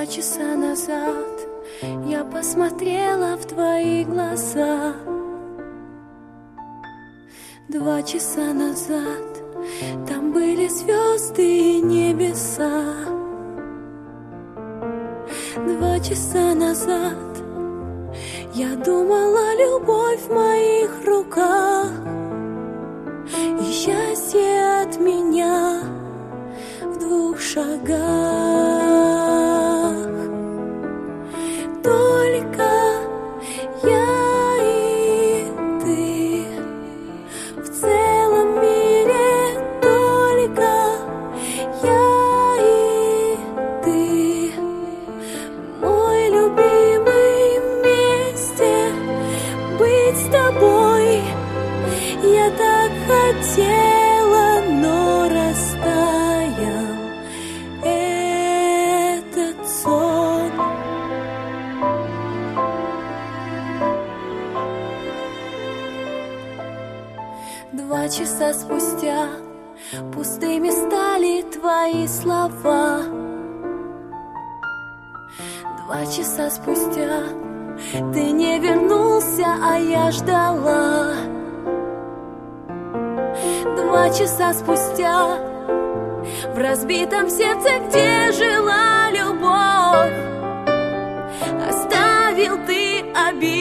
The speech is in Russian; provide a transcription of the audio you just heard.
часа назад я посмотрела в твои глаза. 2 часа назад там были звезды и небеса. 2 часа назад я думала, любовь в моих руках, и счастье от меня в 2 шагах. Только я и ты в целом мире, только я и ты, мой любимый, вместе быть с тобой. Я так хотела, но растаял этот сон. Два часа спустя пустыми стали твои слова. 2 часа спустя ты не вернулся, а я ждала. 2 часа спустя в разбитом сердце, где жила любовь, оставил ты обиду.